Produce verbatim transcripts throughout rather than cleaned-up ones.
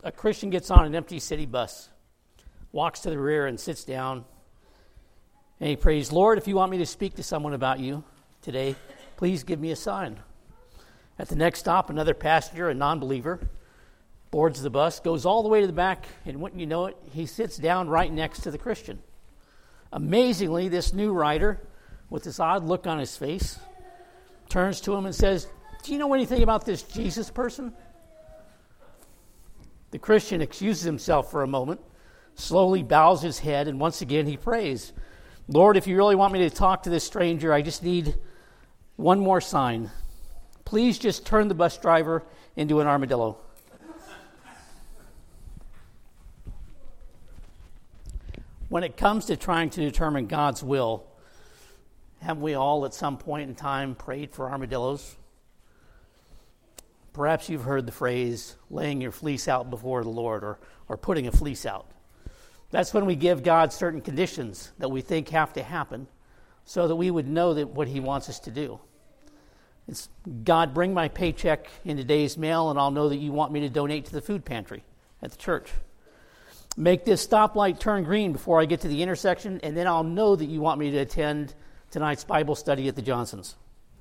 a Christian gets on an empty city bus, walks to the rear and sits down, and he prays, Lord, if you want me to speak to someone about you today, please give me a sign. At the next stop, another passenger, a non-believer, boards the bus, goes all the way to the back, and wouldn't you know it, he sits down right next to the Christian. Amazingly, this new rider, with this odd look on his face, turns to him and says, do you know anything about this Jesus person? The Christian excuses himself for a moment, slowly bows his head, and once again he prays, Lord, if you really want me to talk to this stranger, I just need one more sign. Please just turn the bus driver into an armadillo. When it comes to trying to determine God's will, haven't we all at some point in time prayed for armadillos? Perhaps you've heard the phrase, laying your fleece out before the Lord, or, or putting a fleece out. That's when we give God certain conditions that we think have to happen so that we would know that what he wants us to do. It's, God, bring my paycheck in today's mail, and I'll know that you want me to donate to the food pantry at the church. Make this stoplight turn green before I get to the intersection, and then I'll know that you want me to attend tonight's Bible study at the Johnsons.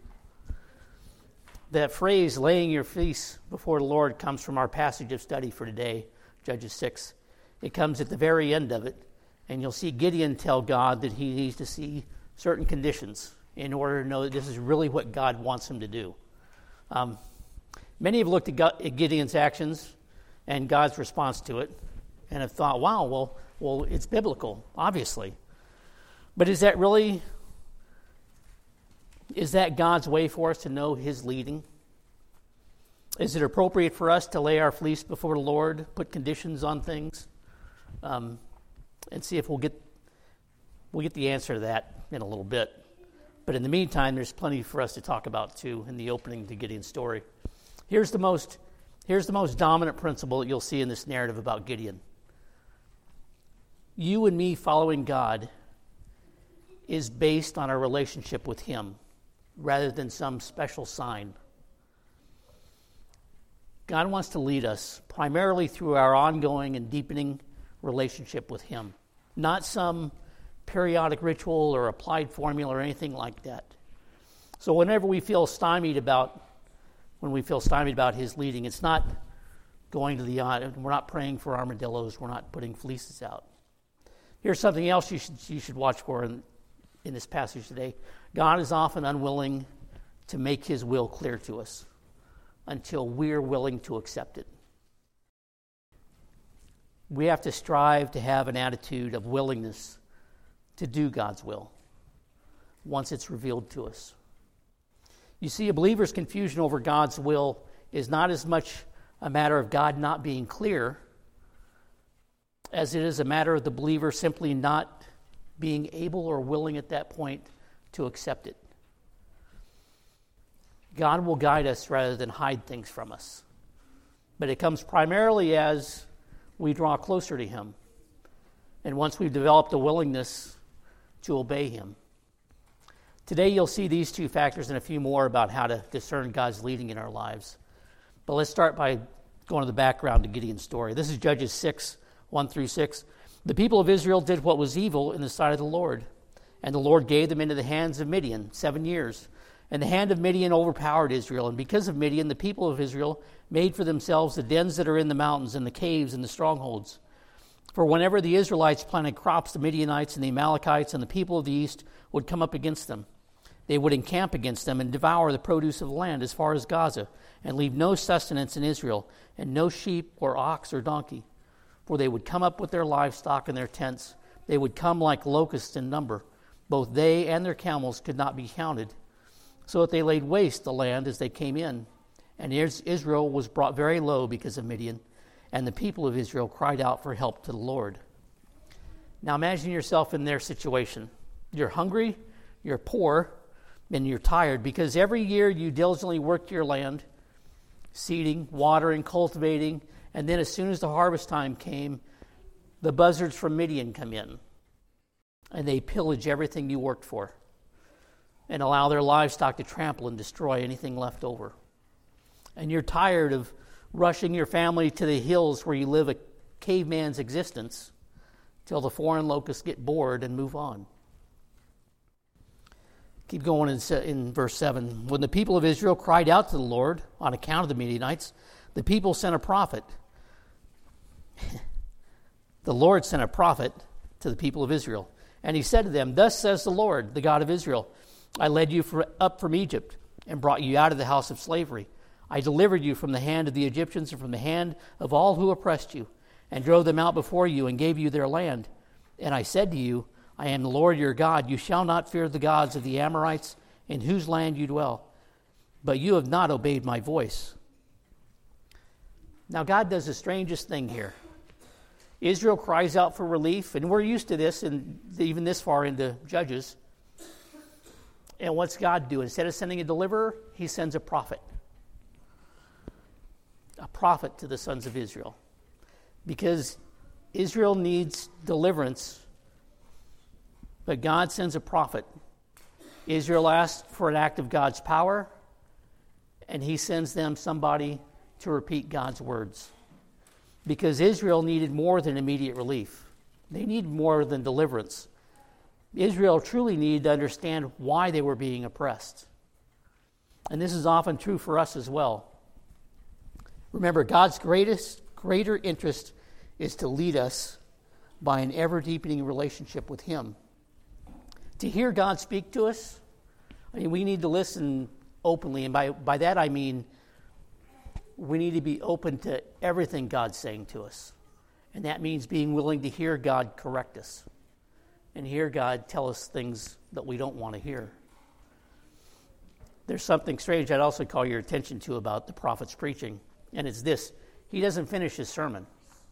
That phrase, laying your fleece before the Lord, comes from our passage of study for today, Judges six. It comes at the very end of it, and you'll see Gideon tell God that he needs to see certain conditions in order to know that this is really what God wants him to do. Um, many have looked at, God, at Gideon's actions and God's response to it and have thought, wow, well, well, it's biblical, obviously. But is that really, is that God's way for us to know his leading? Is it appropriate for us to lay our fleece before the Lord, put conditions on things, um, and see if we'll get we'll get the answer to that in a little bit. But in the meantime, there's plenty for us to talk about too in the opening to Gideon's story. Here's the most here's the most dominant principle that you'll see in this narrative about Gideon. You and me following God is based on our relationship with him rather than some special sign. God wants to lead us primarily through our ongoing and deepening relationship with him, not some periodic ritual or applied formula or anything like that. So whenever we feel stymied about, when we feel stymied about his leading, it's not going to the, uh, we're not praying for armadillos, we're not putting fleeces out. Here's something else you should, you should watch for in, in this passage today. God is often unwilling to make his will clear to us until we're willing to accept it. We have to strive to have an attitude of willingness to do God's will once it's revealed to us. You see, a believer's confusion over God's will is not as much a matter of God not being clear as it is a matter of the believer simply not being able or willing at that point to accept it. God will guide us rather than hide things from us. But it comes primarily as we draw closer to him. And once we've developed a willingness to obey him. Today you'll see these two factors and a few more about how to discern God's leading in our lives. But let's start by going to the background to Gideon's story. This is Judges six, one through six. The people of Israel did what was evil in the sight of the Lord. And the Lord gave them into the hands of Midian seven years. And the hand of Midian overpowered Israel. And because of Midian, the people of Israel made for themselves the dens that are in the mountains and the caves and the strongholds. For whenever the Israelites planted crops, the Midianites and the Amalekites and the people of the east would come up against them. They would encamp against them and devour the produce of the land as far as Gaza, and leave no sustenance in Israel, and no sheep or ox or donkey. For they would come up with their livestock and their tents. They would come like locusts in number. Both they and their camels could not be counted. So that they laid waste the land as they came in. And Israel was brought very low because of Midian. And the people of Israel cried out for help to the Lord. Now imagine yourself in their situation. You're hungry, you're poor, and you're tired because every year you diligently worked your land, seeding, watering, cultivating, and then as soon as the harvest time came, the buzzards from Midian come in. And they pillage everything you worked for and allow their livestock to trample and destroy anything left over. And you're tired of rushing your family to the hills where you live a caveman's existence till the foreign locusts get bored and move on. Keep going in, in verse seven. When the people of Israel cried out to the Lord on account of the Midianites, the people sent a prophet. The Lord sent a prophet to the people of Israel. And he said to them, Thus says the Lord, the God of Israel, I led you for, up from Egypt and brought you out of the house of slavery. I delivered you from the hand of the Egyptians and from the hand of all who oppressed you, and drove them out before you and gave you their land. And I said to you, I am the Lord your God. You shall not fear the gods of the Amorites in whose land you dwell. But you have not obeyed my voice. Now God does the strangest thing here. Israel cries out for relief, and we're used to this, and even this far into Judges. And what's God do? Instead of sending a deliverer, he sends a prophet. A prophet to the sons of Israel. Because Israel needs deliverance, but God sends a prophet. Israel asks for an act of God's power, and he sends them somebody to repeat God's words. Because Israel needed more than immediate relief. They needed more than deliverance. Israel truly needed to understand why they were being oppressed. And this is often true for us as well. Remember, God's greatest, greater interest is to lead us by an ever-deepening relationship with him. To hear God speak to us, I mean, we need to listen openly. And by, by that I mean we need to be open to everything God's saying to us. And that means being willing to hear God correct us and hear God tell us things that we don't want to hear. There's something strange I'd also call your attention to about the prophet's preaching, and it's this. He doesn't finish his sermon.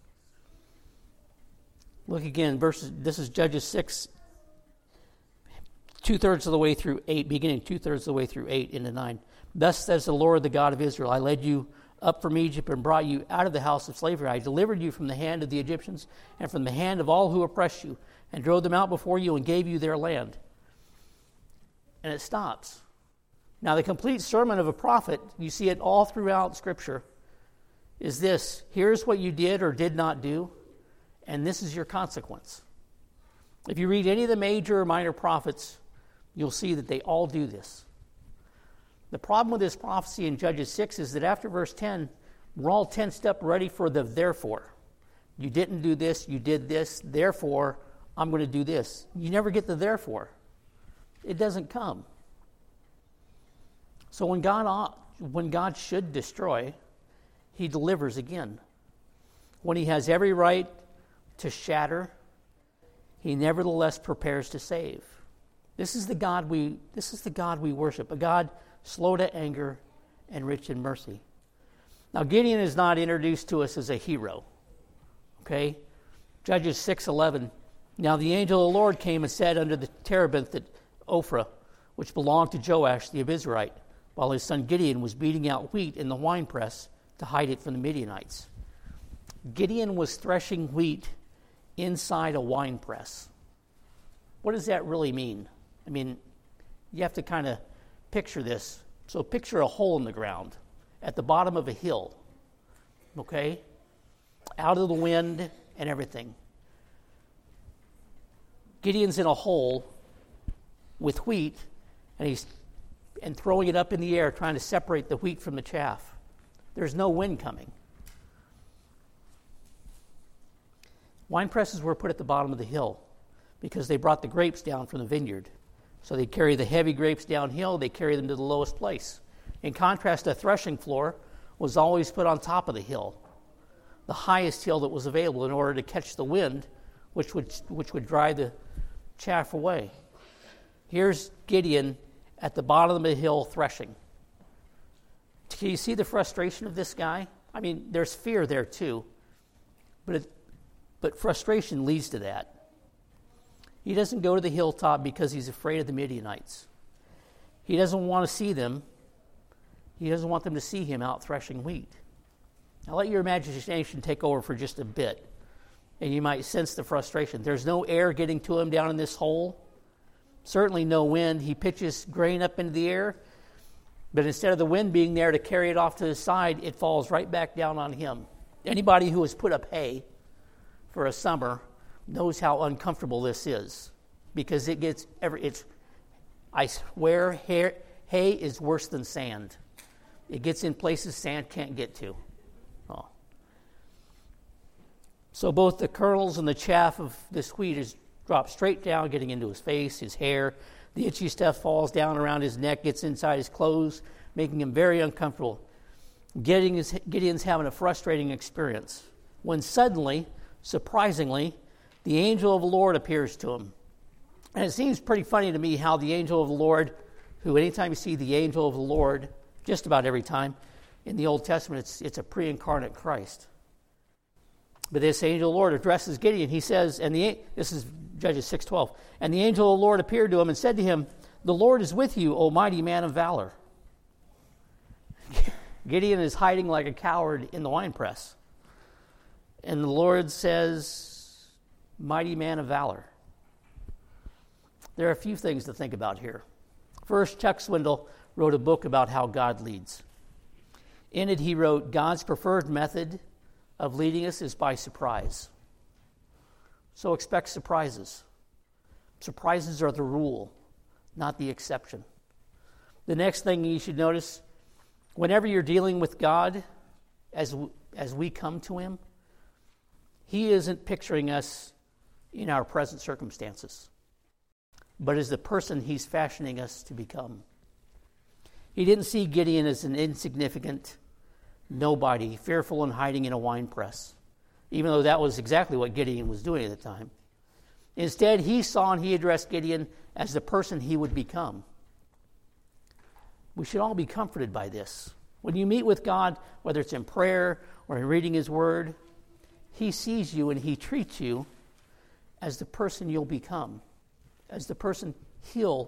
Look again, verses. This is Judges six, two-thirds of the way through eight, beginning two-thirds of the way through eight into nine. Thus says the Lord, the God of Israel, I led you up from Egypt and brought you out of the house of slavery. I delivered you from the hand of the Egyptians and from the hand of all who oppressed you, and drove them out before you and gave you their land. And it stops. Now, the complete sermon of a prophet, you see it all throughout Scripture, is this: here's what you did or did not do, and this is your consequence. If you read any of the major or minor prophets, you'll see that they all do this. The problem with this prophecy in Judges six is that after verse ten, we're all tensed up ready for the therefore. You didn't do this, you did this, therefore I'm going to do this. You never get the therefore. It doesn't come. So when God, when God should destroy, he delivers again. When he has every right to shatter, he nevertheless prepares to save. This is the God we this is the God we worship, a God slow to anger and rich in mercy. Now, Gideon is not introduced to us as a hero. Okay? Judges six eleven. Now the angel of the Lord came and said unto the terebinth at Ophrah, which belonged to Joash the Abizarite, while his son Gideon was beating out wheat in the winepress to hide it from the Midianites. Gideon was threshing wheat inside a winepress. What does that really mean? I mean, you have to kind of picture this. So picture a hole in the ground at the bottom of a hill, okay? Out of the wind and everything. Gideon's in a hole with wheat, and he's and throwing it up in the air, trying to separate the wheat from the chaff. There's no wind coming. Wine presses were put at the bottom of the hill because they brought the grapes down from the vineyard. So they carry the heavy grapes downhill, they carry them to the lowest place. In contrast, a threshing floor was always put on top of the hill, the highest hill that was available, in order to catch the wind, which would which would drive the chaff away. Here's Gideon at the bottom of the hill threshing. Can you see the frustration of this guy? I mean, there's fear there too, but it, but frustration leads to that. He doesn't go to the hilltop because he's afraid of the Midianites. He doesn't want to see them. He doesn't want them to see him out threshing wheat. Now let your imagination take over for just a bit, and you might sense the frustration. There's no air getting to him down in this hole. Certainly no wind. He pitches grain up into the air. But instead of the wind being there to carry it off to the side, it falls right back down on him. Anybody who has put up hay for a summer knows how uncomfortable this is, because it gets every. It's, I swear, hay, hay is worse than sand. It gets in places sand can't get to. Oh. So both the kernels and the chaff of this wheat is dropped straight down, getting into his face, his hair. The itchy stuff falls down around his neck, gets inside his clothes, making him very uncomfortable. Gideon's, Gideon's having a frustrating experience when suddenly, surprisingly, the angel of the Lord appears to him. And it seems pretty funny to me how the angel of the Lord, who anytime you see the angel of the Lord, just about every time in the Old Testament, it's, it's a pre-incarnate Christ. But this angel of the Lord addresses Gideon. He says, and the this is Judges six twelve, and the angel of the Lord appeared to him and said to him, "The Lord is with you, O mighty man of valor." Gideon is hiding like a coward in the winepress. And the Lord says, "Mighty man of valor." There are a few things to think about here. First, Chuck Swindoll wrote a book about how God leads. In it, he wrote, God's preferred method of leading us is by surprise. So expect surprises. Surprises are the rule, not the exception. The next thing you should notice, whenever you're dealing with God, as as we come to him, he isn't picturing us in our present circumstances, but as the person he's fashioning us to become. He didn't see Gideon as an insignificant nobody, fearful and hiding in a wine press, even though that was exactly what Gideon was doing at the time. Instead, he saw and he addressed Gideon as the person he would become. We should all be comforted by this. When you meet with God, whether it's in prayer or in reading his word, he sees you and he treats you as the person you'll become, as the person he'll,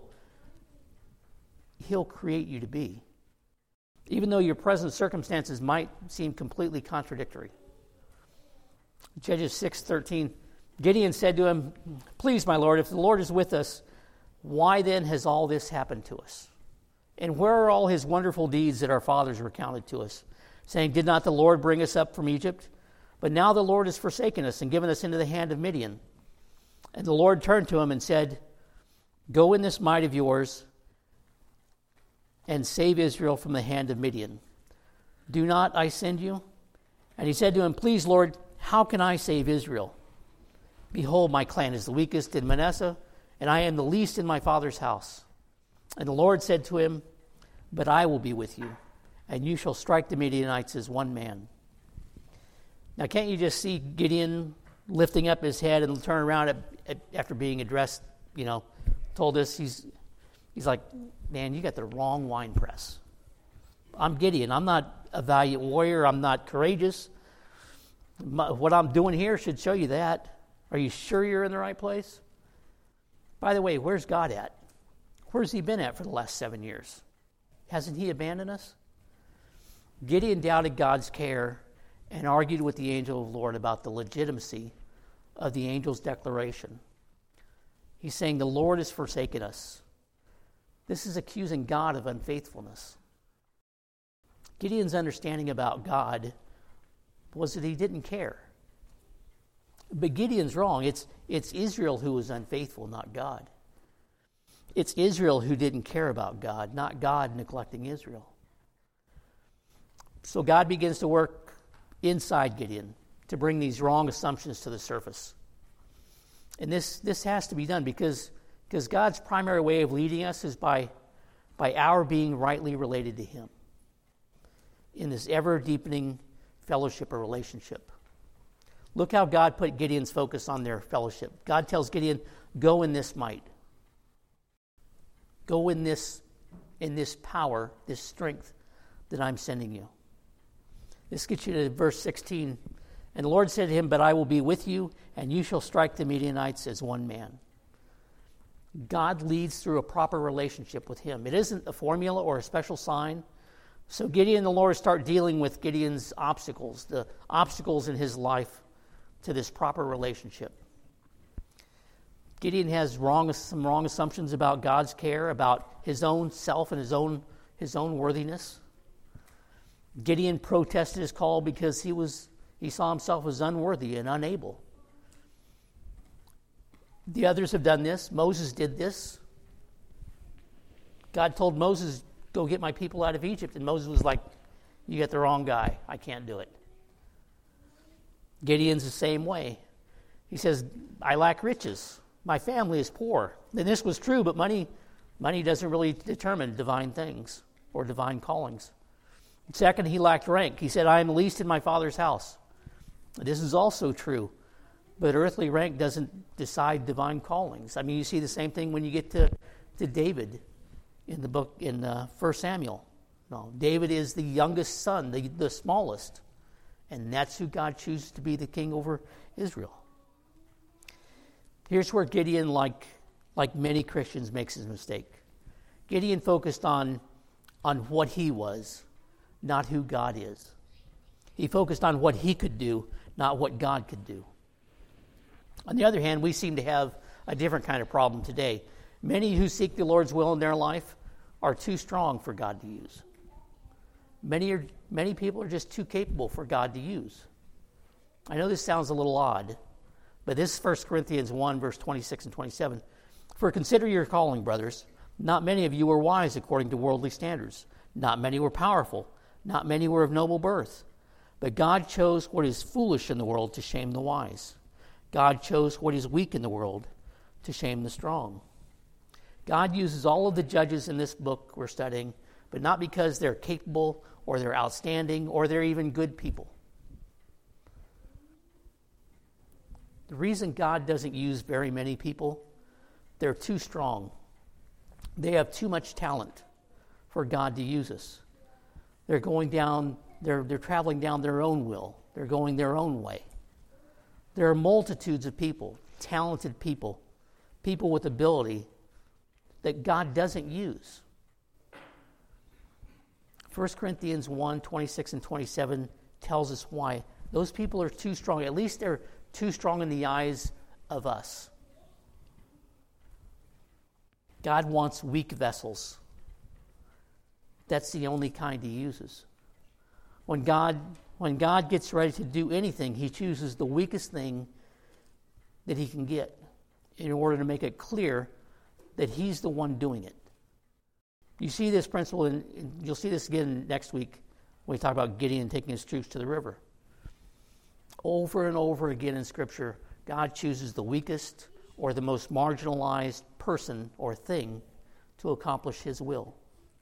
he'll create you to be, even though your present circumstances might seem completely contradictory. Judges six thirteen, Gideon said to him, "Please, my Lord, if the Lord is with us, why then has all this happened to us? And where are all his wonderful deeds that our fathers recounted to us, saying, did not the Lord bring us up from Egypt? But now the Lord has forsaken us and given us into the hand of Midian." And the Lord turned to him and said, "Go in this might of yours and save Israel from the hand of Midian. Do not I send you?" And he said to him, "Please, Lord, how can I save Israel? Behold, my clan is the weakest in Manasseh, and I am the least in my father's house." And the Lord said to him, "But I will be with you, and you shall strike the Midianites as one man." Now, can't you just see Gideon lifting up his head and turn around at, at, after being addressed, you know, told this? He's, he's like, "Man, you got the wrong wine press. I'm Gideon. I'm not a valiant warrior. I'm not courageous. My, what I'm doing here should show you that. Are you sure you're in the right place? By the way, where's God at? Where's he been at for the last seven years? Hasn't he abandoned us?" Gideon doubted God's care and argued with the angel of the Lord about the legitimacy of the angel's declaration. He's saying, "The Lord has forsaken us." This is accusing God of unfaithfulness. Gideon's understanding about God was that he didn't care. But Gideon's wrong. It's, it's Israel who was unfaithful, not God. It's Israel who didn't care about God, not God neglecting Israel. So God begins to work inside Gideon to bring these wrong assumptions to the surface. And this, this has to be done because, because God's primary way of leading us is by, by our being rightly related to him in this ever-deepening fellowship or relationship. Look how God put Gideon's focus on their fellowship. God tells Gideon, "Go in this might. Go in this, in this power, this strength that I'm sending you." This gets you to verse sixteen. And the Lord said to him, "But I will be with you, and you shall strike the Midianites as one man." God leads through a proper relationship with him. It isn't a formula or a special sign. So Gideon and the Lord start dealing with Gideon's obstacles, the obstacles in his life to this proper relationship. Gideon has wrong, some wrong assumptions about God's care, about his own self and his own his own worthiness. Gideon protested his call because he was he saw himself as unworthy and unable. The others have done this. Moses did this. God told Moses, go get my people out of Egypt. And Moses was like, you got the wrong guy. I can't do it. Gideon's the same way. He says, I lack riches. My family is poor. And this was true, but money, money doesn't really determine divine things or divine callings. Second, he lacked rank. He said, I am least in my father's house. This is also true. But earthly rank doesn't decide divine callings. I mean, you see the same thing when you get to, to David in the book, in uh, First Samuel. No, David is the youngest son, the, the smallest. And that's who God chooses to be the king over Israel. Here's where Gideon, like, like many Christians, makes his mistake. Gideon focused on, on what he was, not who God is. He focused on what he could do, not what God could do. On the other hand, we seem to have a different kind of problem today. Many who seek the Lord's will in their life are too strong for God to use. Many are, many people are just too capable for God to use. I know this sounds a little odd, but this is First Corinthians one, verse twenty-six and twenty-seven. For consider your calling, brothers. Not many of you were wise according to worldly standards. Not many were powerful. Not many were of noble birth. But God chose what is foolish in the world to shame the wise. God chose what is weak in the world to shame the strong. God uses all of the judges in this book we're studying, but not because they're capable or they're outstanding or they're even good people. The reason God doesn't use very many people, they're too strong. They have too much talent for God to use us. They're going down, they're, they're traveling down their own will. They're going their own way. There are multitudes of people, talented people, people with ability that God doesn't use. First Corinthians one, twenty-six and twenty-seven tells us why. Those people are too strong. At least they're too strong in the eyes of us. God wants weak vessels. That's the only kind he uses. When God, when God gets ready to do anything, he chooses the weakest thing that he can get in order to make it clear that he's the one doing it. You see this principle, and you'll see this again next week when we talk about Gideon taking his troops to the river. Over and over again in Scripture, God chooses the weakest or the most marginalized person or thing to accomplish his will.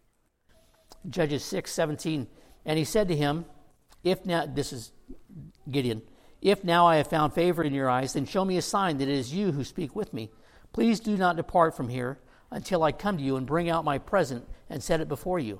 Judges six seventeen, and he said to him, if now, this is Gideon, if now I have found favor in your eyes, then show me a sign that it is you who speak with me. Please do not depart from here until I come to you and bring out my present and set it before you.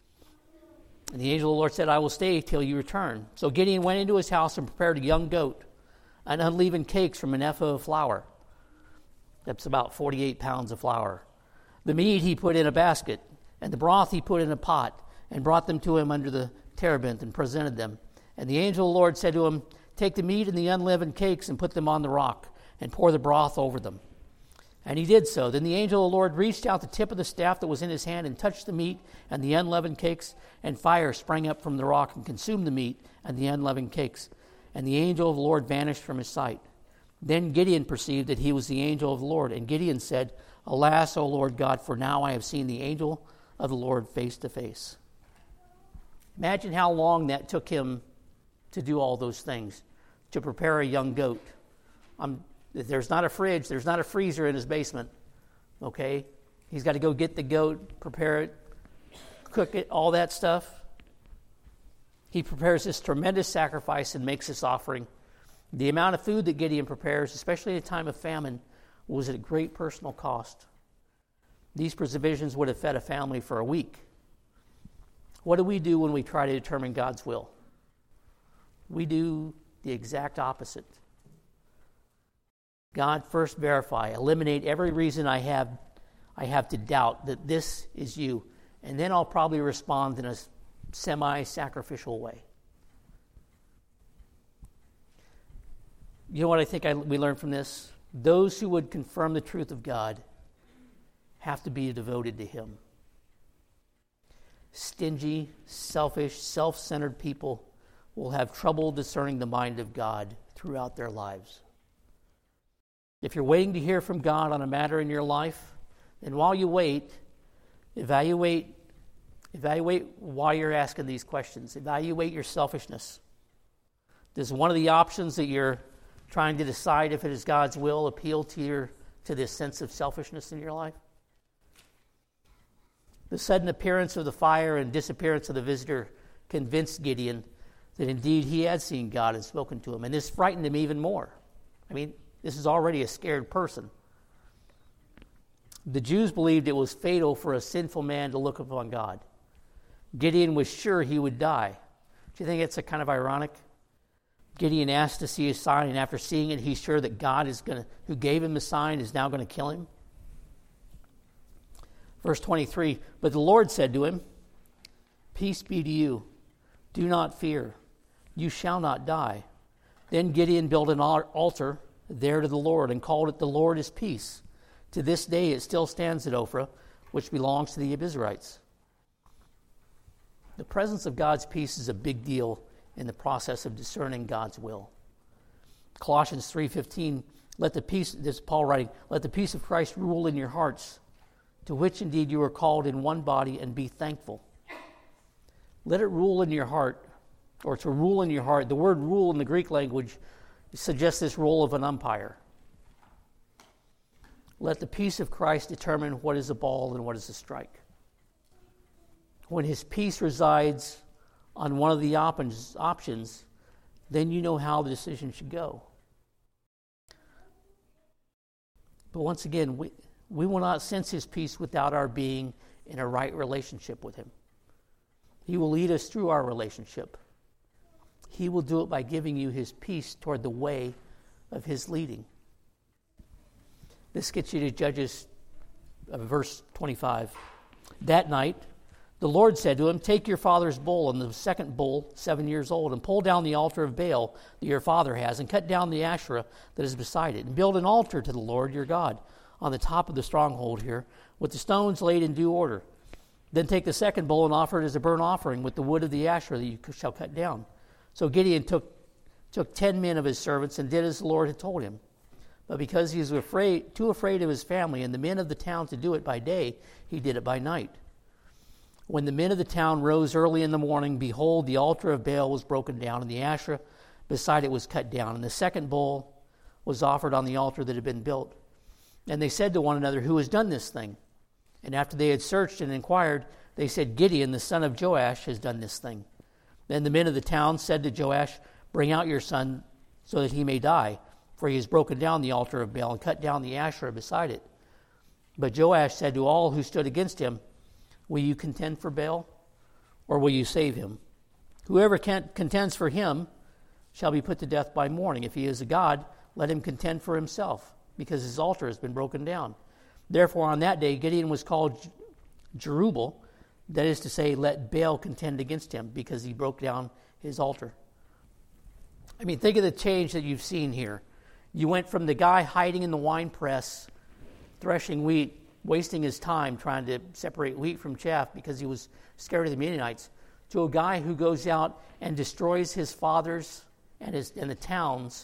And the angel of the Lord said, I will stay till you return. So Gideon went into his house and prepared a young goat and unleavened cakes from an ephah of flour. That's about forty-eight pounds of flour. The meat he put in a basket, and the broth he put in a pot, and brought them to him under the terebinth and presented them. And the angel of the Lord said to him, take the meat and the unleavened cakes and put them on the rock, and pour the broth over them. And he did so. Then the angel of the Lord reached out the tip of the staff that was in his hand and touched the meat and the unleavened cakes, and fire sprang up from the rock and consumed the meat and the unleavened cakes. And the angel of the Lord vanished from his sight. Then Gideon perceived that he was the angel of the Lord. And Gideon said, Alas, O Lord God, for now I have seen the angel of the Lord face to face. Imagine how long that took him to do all those things, to prepare a young goat. I'm There's not a fridge, there's not a freezer in his basement, okay? He's got to go get the goat, prepare it, cook it, all that stuff. He prepares this tremendous sacrifice and makes this offering. The amount of food that Gideon prepares, especially at a time of famine, was at a great personal cost. These provisions would have fed a family for a week. What do we do when we try to determine God's will? We do the exact opposite. God, first verify, eliminate every reason I have I have to doubt that this is you, and then I'll probably respond in a semi-sacrificial way. You know what I think I, we learned from this? Those who would confirm the truth of God have to be devoted to him. stingy, selfish, self-centered people will have trouble discerning the mind of God throughout their lives. If you're waiting to hear from God on a matter in your life, then while you wait, evaluate, evaluate why you're asking these questions. Evaluate your selfishness. Does one of the options that you're trying to decide if it is God's will appeal to your to this sense of selfishness in your life? The sudden appearance of the fire and disappearance of the visitor convinced Gideon that indeed he had seen God and spoken to him, and this frightened him even more. I mean, this is already a scared person. The Jews believed it was fatal for a sinful man to look upon God. Gideon was sure he would die. Do you think it's a kind of ironic? Gideon asked to see a sign, and after seeing it, he's sure that God is going to, who gave him the sign, is now going to kill him. Verse twenty-three, but the Lord said to him, "Peace be to you. Do not fear. You shall not die." Then Gideon built an altar there to the Lord and called it "The Lord is Peace." To this day it still stands at Ophrah, which belongs to the Abiezrites. The presence of God's peace is a big deal in the process of discerning God's will. Colossians three fifteen, let the peace, this is Paul writing, let the peace of Christ rule in your hearts, to which indeed you are called in one body, and be thankful. Let it rule in your heart, or to rule in your heart. The word rule in the Greek language suggests this role of an umpire. Let the peace of Christ determine what is a ball and what is a strike. When his peace resides on one of the op- options, then you know how the decision should go. But once again, we, we will not sense his peace without our being in a right relationship with him. He will lead us through our relationship. He will do it by giving you his peace toward the way of his leading. This gets you to Judges uh, verse twenty-five. That night, the Lord said to him, take your father's bull and the second bull, seven years old, and pull down the altar of Baal that your father has, and cut down the Asherah that is beside it, and build an altar to the Lord your God on the top of the stronghold here, with the stones laid in due order. Then take the second bull and offer it as a burnt offering with the wood of the Asherah that you shall cut down. So Gideon took, took ten men of his servants and did as the Lord had told him. But because he was afraid, too afraid of his family and the men of the town to do it by day, he did it by night. When the men of the town rose early in the morning, behold, the altar of Baal was broken down, and the Asherah beside it was cut down, and the second bull was offered on the altar that had been built. And they said to one another, who has done this thing? And after they had searched and inquired, they said, Gideon, the son of Joash, has done this thing. Then the men of the town said to Joash, bring out your son so that he may die, for he has broken down the altar of Baal and cut down the Asherah beside it. But Joash said to all who stood against him, will you contend for Baal, or will you save him? Whoever contends for him shall be put to death by morning. If he is a god, let him contend for himself, because his altar has been broken down. Therefore, on that day, Gideon was called Jerubbaal, that is to say, let Baal contend against him, because he broke down his altar. I mean, think of the change that you've seen here. You went from the guy hiding in the wine press, threshing wheat, wasting his time trying to separate wheat from chaff because he was scared of the Midianites, to a guy who goes out and destroys his fathers and his and the towns,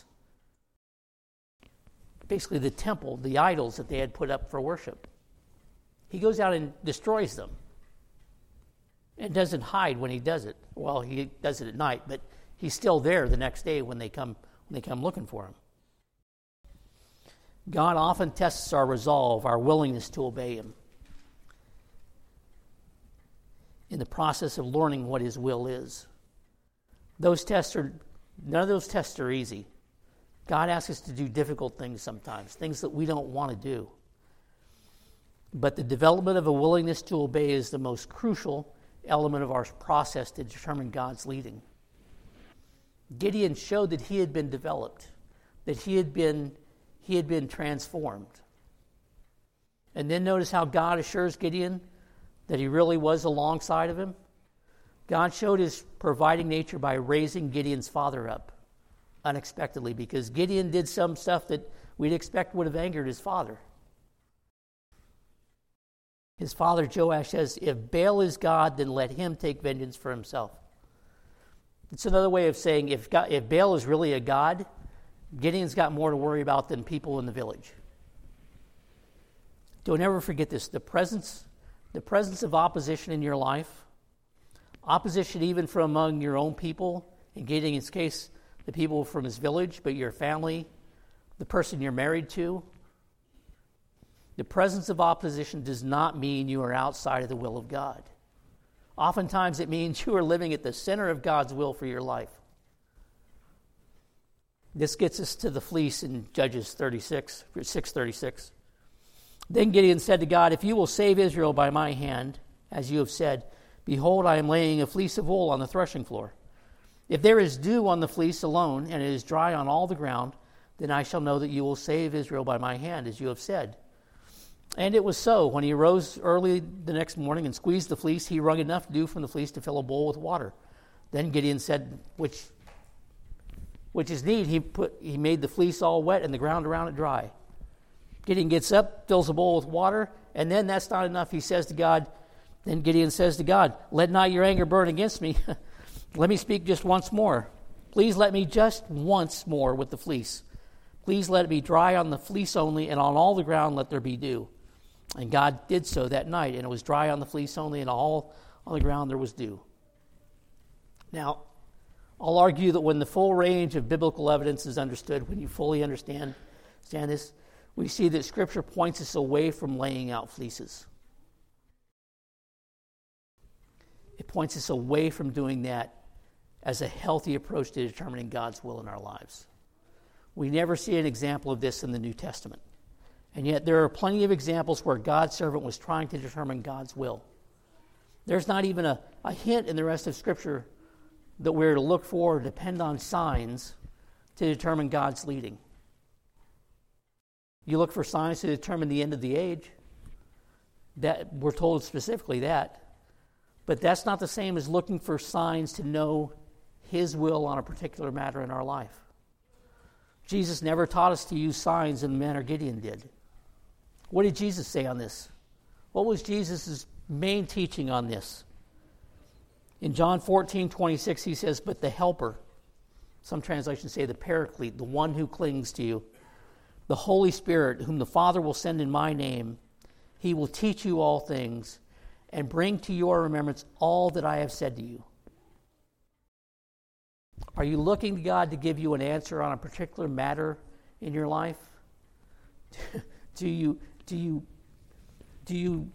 basically the temple, the idols that they had put up for worship. He goes out and destroys them and doesn't hide when he does it. Well, he does it at night, but he's still there the next day when they come when they come looking for him. God often tests our resolve, our willingness to obey him, in the process of learning what his will is. Those tests are, none of those tests are easy. God asks us to do difficult things sometimes, things that we don't want to do. But the development of a willingness to obey is the most crucial element of our process to determine God's leading. Gideon showed that he had been developed, that he had been He had been transformed. And then notice how God assures Gideon that he really was alongside of him. God showed his providing nature by raising Gideon's father up unexpectedly, because Gideon did some stuff that we'd expect would have angered his father. His father Joash says, if Baal is God, then let him take vengeance for himself. It's another way of saying if, God, if Baal is really a god, Gideon's got more to worry about than people in the village. Don't ever forget this. The presence, the presence of opposition in your life, opposition even from among your own people, in Gideon's case, the people from his village, but your family, the person you're married to, the presence of opposition does not mean you are outside of the will of God. Oftentimes it means you are living at the center of God's will for your life. This gets us to the fleece in Judges thirty-six, six thirty-six. Then Gideon said to God, if you will save Israel by my hand, as you have said, behold, I am laying a fleece of wool on the threshing floor. If there is dew on the fleece alone, and it is dry on all the ground, then I shall know that you will save Israel by my hand, as you have said. And it was so. When he arose early the next morning and squeezed the fleece, he wrung enough dew from the fleece to fill a bowl with water. Then Gideon said, which, which is neat, he put he made the fleece all wet and the ground around it dry. Gideon gets up, fills a bowl with water, and then that's not enough. He says to God, then Gideon says to God, let not your anger burn against me. Let me speak just once more. Please let me just once more with the fleece. Please let it be dry on the fleece only, and on all the ground let there be dew. And God did so that night, and it was dry on the fleece only, and all on the ground there was dew. Now, I'll argue that when the full range of biblical evidence is understood, when you fully understand, understand this, we see that Scripture points us away from laying out fleeces. It points us away from doing that as a healthy approach to determining God's will in our lives. We never see an example of this in the New Testament. And yet there are plenty of examples where God's servant was trying to determine God's will. There's not even a, a hint in the rest of Scripture that we're to look for or depend on signs to determine God's leading. You look for signs to determine the end of the age. That we're told specifically that. But that's not the same as looking for signs to know His will on a particular matter in our life. Jesus never taught us to use signs in the manner Gideon did. What did Jesus say on this? What was Jesus' main teaching on this? In John fourteen twenty-six, he says, but the helper, some translations say the paraclete, the one who clings to you, the Holy Spirit, whom the Father will send in my name, he will teach you all things and bring to your remembrance all that I have said to you. Are you looking to God to give you an answer on a particular matter in your life? do you do you do you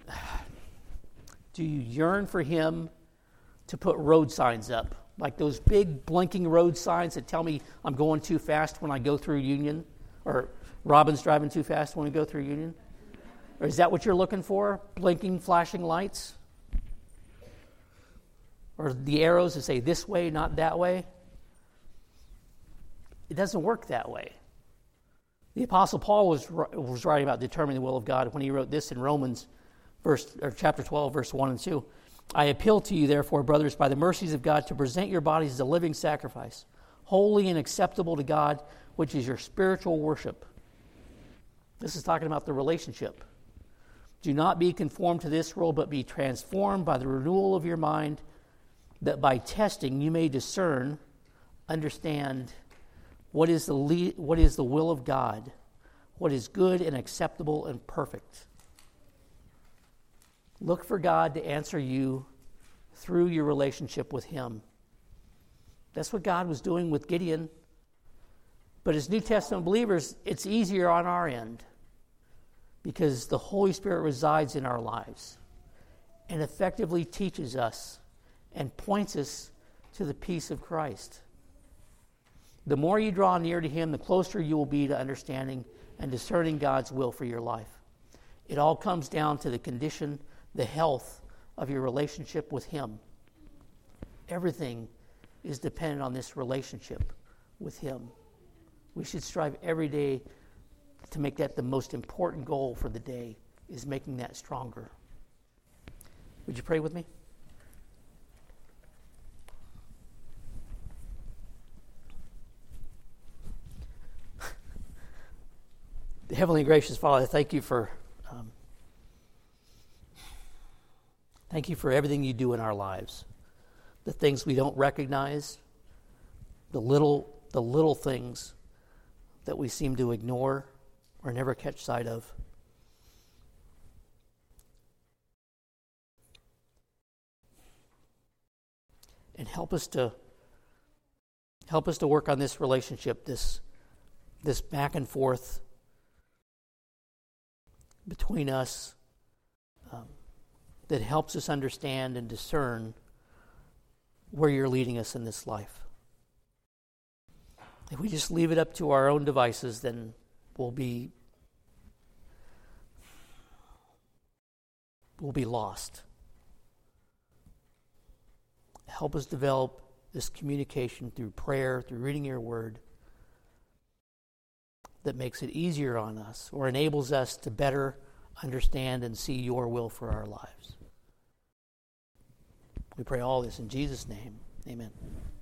do you yearn for Him to put road signs up, like those big blinking road signs that tell me I'm going too fast when I go through Union, or Robin's driving too fast when we go through Union? Or is that what you're looking for? Blinking, flashing lights? Or the arrows that say this way, not that way? It doesn't work that way. The Apostle Paul was was writing about determining the will of God when he wrote this in Romans verse or chapter twelve, verse one and two. I appeal to you, therefore, brothers, by the mercies of God, to present your bodies as a living sacrifice, holy and acceptable to God, which is your spiritual worship. This is talking about the relationship. Do not be conformed to this world, but be transformed by the renewal of your mind, that by testing you may discern, understand what is the le- what is the will of God, what is good and acceptable and perfect. Look for God to answer you through your relationship with Him. That's what God was doing with Gideon. But as New Testament believers, it's easier on our end because the Holy Spirit resides in our lives and effectively teaches us and points us to the peace of Christ. The more you draw near to Him, the closer you will be to understanding and discerning God's will for your life. It all comes down to the condition, the health of your relationship with Him. Everything is dependent on this relationship with Him. We should strive every day to make that the most important goal for the day, is making that stronger. Would you pray with me? Heavenly and gracious Father, thank you for um, Thank you for everything you do in our lives. The things we don't recognize, the little, the little things that we seem to ignore or never catch sight of. And help us to help us to work on this relationship, this this back and forth between us, um, that helps us understand and discern where you're leading us in this life. If we just leave it up to our own devices, then we'll be we'll be lost. Help us develop this communication through prayer, through reading your word, that makes it easier on us or enables us to better understand and see your will for our lives. We pray all this in Jesus' name. Amen.